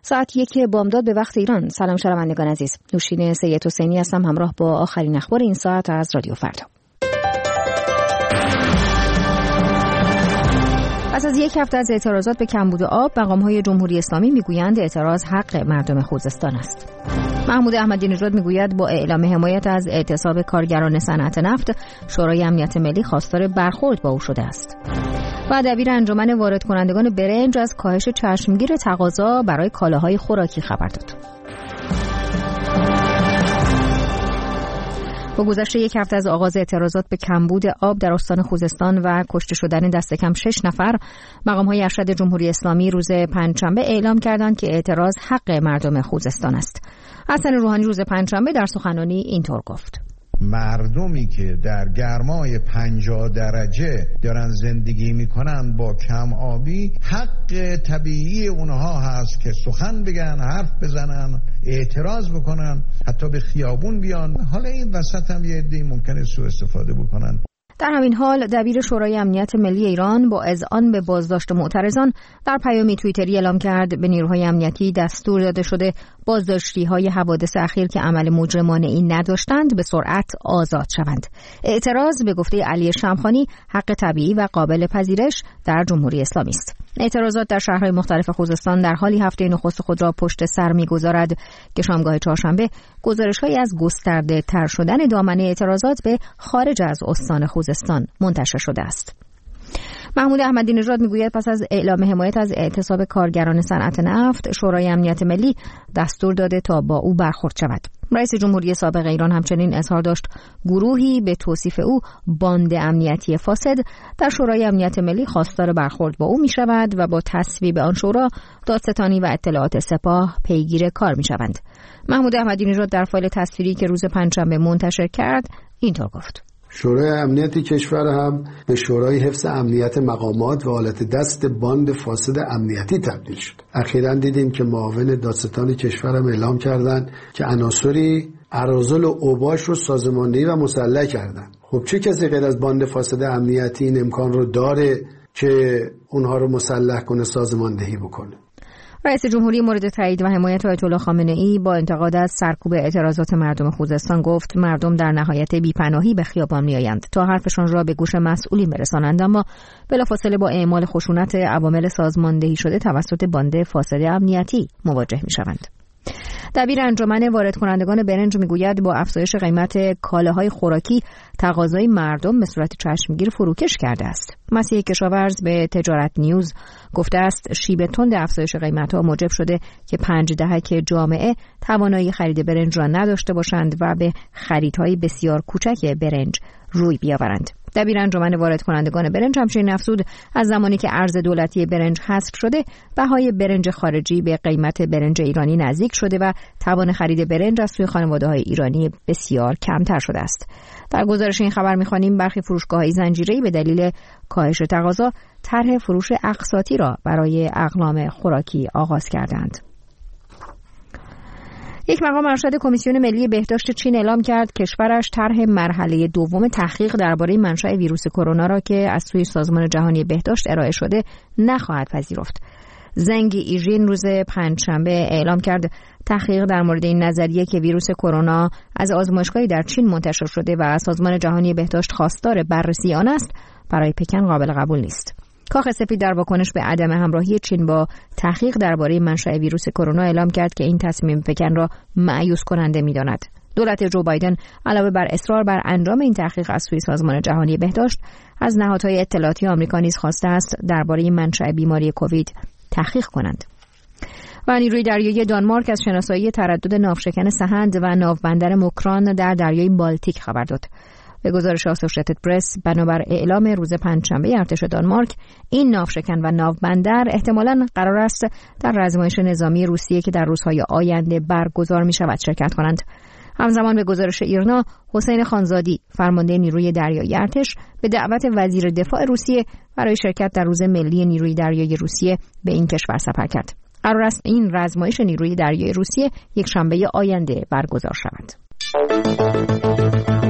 ساعت 1 بامداد به وقت ایران. سلام شنوندگان عزیز. نوشین سید حسینی هستم همراه با آخرین اخبار این ساعت از رادیو فردا. پس از یک هفته از اعتراضات به کمبود آب، مقام‌های جمهوری اسلامی میگویند اعتراض حق مردم خوزستان است. محمود احمدی نژاد میگوید با اعلام حمایت از اعتصاب کارگران صنعت نفت، شورای امنیت ملی خواستار برخورد با او شده است. و دبیر انجمن وارد کنندگان برنج از کاهش چشمگیر تقاضا برای کالاهای خوراکی خبر داد. با گذشت یک هفته از آغاز اعتراضات به کمبود آب در استان خوزستان و کشته شدن دست کم 6 نفر، مقام‌های ارشد جمهوری اسلامی روز پنجشنبه اعلام کردند که اعتراض حق مردم خوزستان است. حسن روحانی روز پنجشنبه در سخنرانی اینطور گفت: مردمی که در گرمای 50 درجه دارن زندگی میکنن با کم آبی، حق طبیعی اونها هست که سخن بگن، حرف بزنن، اعتراض بکنن، حتی به خیابون بیان. حالا این وسط هم یه عده‌ای ممکنه سوء استفاده بکنن. در همین حال دبیر شورای امنیت ملی ایران با اذعان به بازداشت معترضان در پیامی توییتری اعلام کرد به نیروهای امنیتی دستور داده شده بازداشتی‌های حوادث اخیر که عمل مجرمانه این نداشتند به سرعت آزاد شوند. اعتراض به گفته علی شمخانی حق طبیعی و قابل پذیرش در جمهوری اسلامی است. اعتراضات در شهرهای مختلف خوزستان در حالی هفته نخست خود را پشت سر می‌گذارد که شامگاه چهارشنبه گزارش‌هایی از گسترده تر شدن دامنه اعتراضات به خارج از استان خوزستان منتشر شده است. محمود احمدی نژاد میگوید پس از اعلام حمایت از اعتصاب کارگران صنعت نفت، شورای امنیت ملی دستور داده تا با او برخورد شود. رئیس جمهوری سابق ایران همچنین اظهار داشت گروهی به توصیف او باند امنیتی فاسد در شورای امنیت ملی خواستار برخورد با او می شود و با تصویب آن شورا دادستانی و اطلاعات سپاه پیگیر کار می شوند. محمود احمدی نژاد در فایل تصویری که روز پنجشنبه منتشر کرد اینطور گفت: شورای امنیت کشور هم به شورای حفظ امنیت مقامات و آلت دست باند فاسد امنیتی تبدیل شد. اخیراً دیدیم که معاون دادستان کشور هم اعلام کردند که عناصری اراذل و اوباش رو سازماندهی و مسلح کردن. خب چه کسی غیر از باند فاسد امنیتی این امکان رو داره که اونها رو مسلح کنه، سازماندهی بکنه؟ رئیس جمهوری مورد تایید و حمایت آیت الله خامنه‌ای با انتقاد از سرکوب اعتراضات مردم خوزستان گفت مردم در نهایت بی‌پناهی به خیابان می‌آیند تا حرفشان را به گوش مسئولین برسانند، اما بلافاصله با اعمال خشونت عوامل سازماندهی شده توسط باند فاسد امنیتی مواجه می‌شوند. دبیر انجمن وارد کنندگان برنج میگوید با افزایش قیمت کالاهای خوراکی تقاضای مردم به صورت چشمگیر فروکش کرده است. مسیح کشاورز به تجارت نیوز گفته است شیب تند افزایش قیمت‌ها موجب شده که 5 دهک جامعه توانایی خرید برنج را نداشته باشند و به خریدهای بسیار کوچک برنج روی بیاورند. دبیر انجمن وارد کنندگان برنج همچنین افزود از زمانی که ارز دولتی برنج حذف شده، بهای برنج خارجی به قیمت برنج ایرانی نزدیک شده و توان خرید برنج از سوی خانواده‌های ایرانی بسیار کمتر شده است. در گزارش این خبر می‌خوانیم برخی فروشگاه‌های زنجیره‌ای به دلیل کاهش تقاضا طرح فروش اقساطی را برای اقلام خوراکی آغاز کردند. یک مقام ارشد کمیسیون ملی بهداشت چین اعلام کرد کشورش طرح مرحله دوم تحقیق درباره منشأ ویروس کرونا را که از سوی سازمان جهانی بهداشت ارائه شده نخواهد پذیرفت. زنگ ایژین روز پنجشنبه اعلام کرد تحقیق در مورد این نظریه که ویروس کرونا از آزمایشگاهی در چین منتشر شده و سازمان جهانی بهداشت خواستار بررسی آن است برای پکن قابل قبول نیست. کاخ سفید در واکنش به عدم همراهی چین با تحقیق درباره منشأ ویروس کرونا اعلام کرد که این تصمیم پکن را مایوس کننده می‌داند. دولت جو بایدن علاوه بر اصرار بر انجام این تحقیق از سوی سازمان جهانی بهداشت، از نهادهای اطلاعاتی آمریکا نیز خواسته است درباره منشأ بیماری کووید تحقیق کنند. و نیروی دریایی دانمارک از شناسایی تردد ناوشکن سهند و ناوبندر موکران در دریای بالتیک خبر داد. به گزارش آسوشیتد پرس بنابر اعلام روز پنجشنبه ارتش دانمارک، این ناوشکن و ناوبندر احتمالاً قرار است در رزمایش نظامی روسیه که در روزهای آینده برگزار می شود شرکت کنند. همزمان به گزارش ایرنا، حسین خانزادی فرمانده نیروی دریایی ارتش به دعوت وزیر دفاع روسیه برای شرکت در روز ملی نیروی دریایی روسیه به این کشور سفر کرد. قرار است این رزمایش نیروی دریایی روسیه یک شنبه آینده برگزار شود.